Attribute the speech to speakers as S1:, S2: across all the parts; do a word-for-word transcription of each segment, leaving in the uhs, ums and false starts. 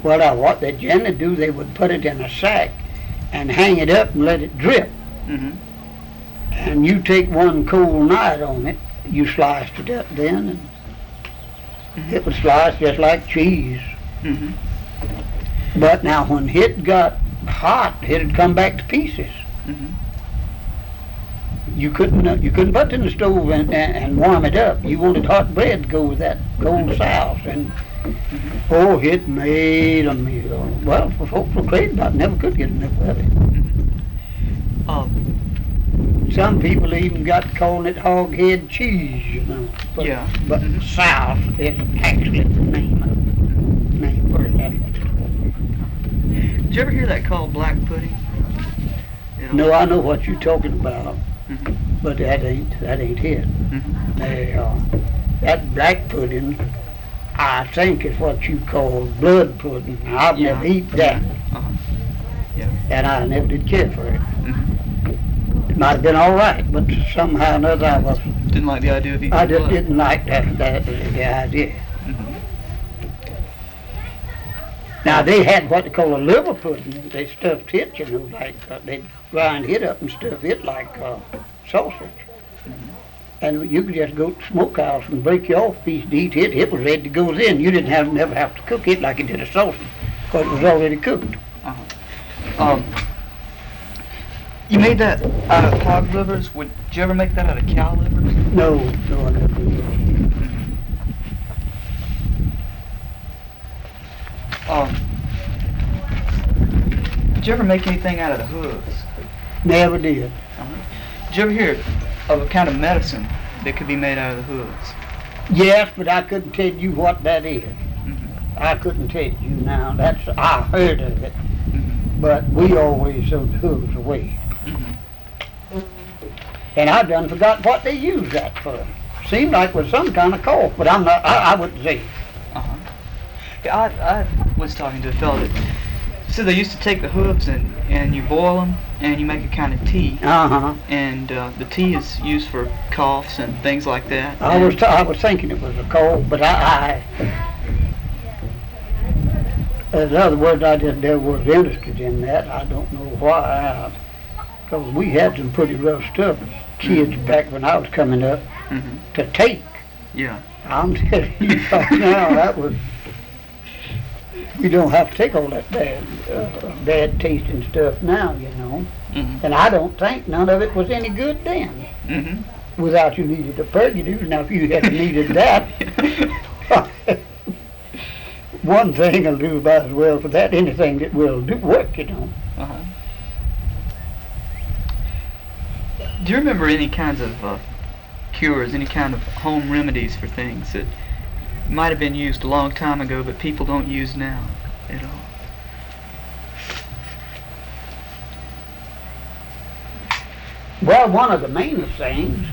S1: Well, now what they generally do, they would put it in a sack and hang it up and let it drip.
S2: Mm-hmm.
S1: And you take one cold night on it, you sliced it up then, and
S2: Mm-hmm.
S1: it was sliced just like cheese.
S2: Mm-hmm.
S1: But now when it got hot, it'd come back to pieces.
S2: Mm-hmm.
S1: You couldn't uh, you couldn't put it in the stove and, and, and warm it up. You wanted hot bread to go with that cold sauce, and
S2: Mm-hmm.
S1: oh, it made a meal. Well, for folks were crazy about it, never could get enough of it.
S2: Mm-hmm. Um,
S1: Some people even got calling it hog head cheese, you know. But,
S2: Yeah.
S1: But
S2: Mhm.
S1: sauce is actually the name of it. Name for it. That's what it's called.
S2: did you ever hear that called black pudding? You know?
S1: No, I know what you're talking about,
S2: Mm-hmm.
S1: but that ain't that ain't it.
S2: Mm-hmm.
S1: They, uh, that black pudding, I think is what you call blood pudding. I've
S2: Yeah.
S1: never eaten that,
S2: Uh-huh. Yeah.
S1: and I never did care for it.
S2: Mm-hmm.
S1: It might have been all right, but somehow or another I was,
S2: Didn't like the idea of eating
S1: I just
S2: blood.
S1: didn't like that, that the idea.
S2: Mm-hmm.
S1: Now they had what they call a liver pudding. They stuffed it, you know, like uh, they'd grind it up and stuff it like uh, sausage. And you could just go to the smokehouse and break your off piece to eat it. It was ready to go in. You didn't have never have to cook it like you did a sausage, because it was already cooked.
S2: Uh-huh. Um, you made that out of hog livers. Would you ever make that out of cow livers?
S1: No, no, I never did.
S2: Um, did you ever make anything out of the hooves?
S1: Never did.
S2: Uh-huh. Did you ever hear of a kind of medicine that could be made out of the hooves?
S1: Yes, but I couldn't tell you what that is.
S2: Mm-hmm.
S1: I couldn't tell you now. That's I heard of it,
S2: Mm-hmm.
S1: but we always threw the hooves away.
S2: Mm-hmm.
S1: And I done forgot what they used that for. Seemed like it was some kind of cough, but I'm not. I, I wouldn't say.
S2: Uh-huh. Yeah, I, I was talking to a fellow that said they used to take the hooves and, and you boil them and you make a kind of tea.
S1: Uh huh.
S2: And uh, the tea is used for coughs and things like that.
S1: I was. T- I was thinking it was a cold, but I. I in other words, I just never was interested in that. I don't know why. Because we had some pretty rough stuff, kids back when I was coming up,
S2: Mm-hmm.
S1: to take.
S2: Yeah.
S1: I'm telling you right now, that was. We don't have to take all that bad, uh, bad tasting stuff now, you know.
S2: Mm-hmm.
S1: And I don't think none of it was any good then.
S2: Mm-hmm.
S1: Without you needed a prejudice. Now, if you had needed that, one thing will do about as well for that. Anything that will do work, you know.
S2: Uh-huh. Do you remember any kinds of uh, cures, any kind of home remedies for things that might have been used a long time ago but people don't use now at all?
S1: Well, one of the mainest things,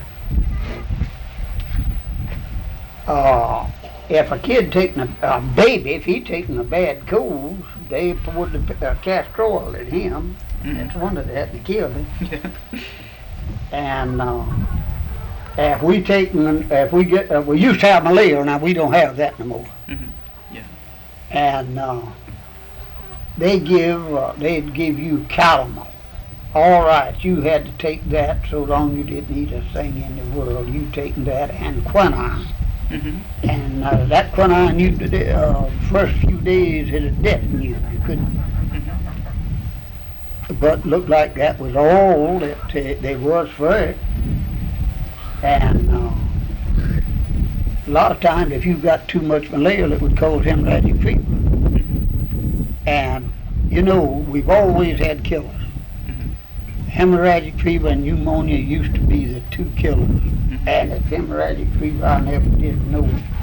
S1: uh, if a kid taking a, a baby, if he taking a bad cold, they poured the uh, castor oil in him.
S2: Mm.
S1: That's one of that and killed him.
S2: Yeah.
S1: And uh, if we taking, if we get, uh, we used to have malaria. Now we don't have that no more.
S2: Mm-hmm. Yeah.
S1: And uh, they give, uh, they'd give you calomel. All right, you had to take that so long you didn't eat a thing in the world. You taking that and quinine.
S2: Mm-hmm.
S1: And uh, that quinine, you did, uh, first few days it'd deafen you. You couldn't.
S2: Mm-hmm.
S1: But looked like that was all that uh, they was for it. And uh, a lot of times, if you got too much malaria, it would cause hemorrhagic fever. And you know, we've always had killers. Hemorrhagic fever and pneumonia used to be the two killers.
S2: Mm-hmm.
S1: And if hemorrhagic fever, I never did know